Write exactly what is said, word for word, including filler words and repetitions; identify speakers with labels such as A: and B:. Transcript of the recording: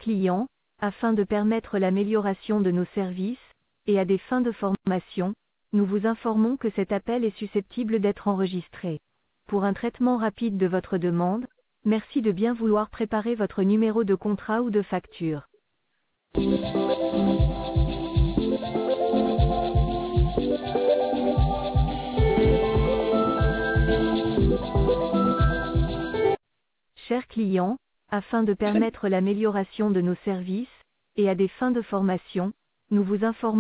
A: clients, afin de permettre l'amélioration de nos services, et à des fins de formation, nous vous informons que cet appel est susceptible d'être enregistré. Pour un traitement rapide de votre demande, merci de bien vouloir préparer votre numéro de contrat ou de facture. Chers clients, afin de permettre l'amélioration de nos services, et à des fins de formation, nous vous informons